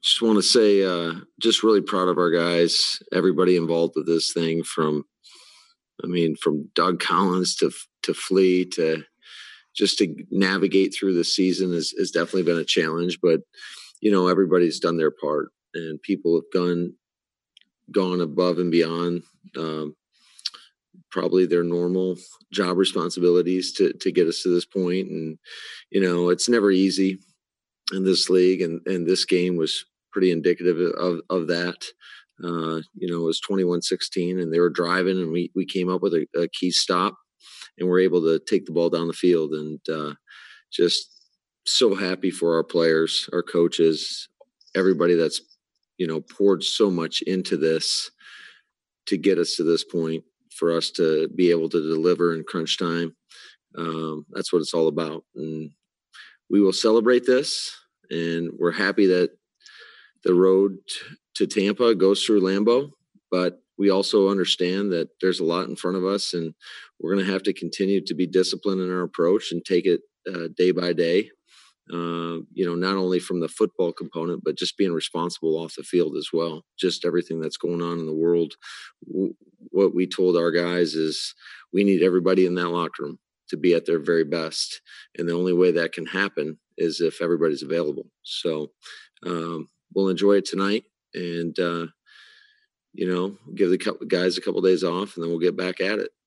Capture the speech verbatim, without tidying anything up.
Just want to say, uh, just really proud of our guys, everybody involved with this thing from, I mean, from Doug Collins to, to Flea to just to navigate through the season has, has definitely been a challenge, but you know, everybody's done their part and people have gone, gone above and beyond, um, probably their normal job responsibilities to, to get us to this point. And, you know, it's never easy in this league, and, and this game was pretty indicative of, of that. Uh, you know, it was twenty-one sixteen and they were driving and we, we came up with a, a key stop and we're able to take the ball down the field, and uh, just so happy for our players, our coaches, everybody that's, you know, poured so much into this to get us to this point, for us to be able to deliver in crunch time. Um, that's what it's all about. And we will celebrate this, and we're happy that the road to Tampa goes through Lambeau, but we also understand that there's a lot in front of us, and we're going to have to continue to be disciplined in our approach and take it uh, day by day. Uh, you know, not only from the football component, but just being responsible off the field as well. Just everything that's going on in the world. W- what we told our guys is we need everybody in that locker room to be at their very best. And the only way that can happen is if everybody's available. So um, we'll enjoy it tonight, and, uh, you know, give the couple guys a couple days off, and then we'll get back at it.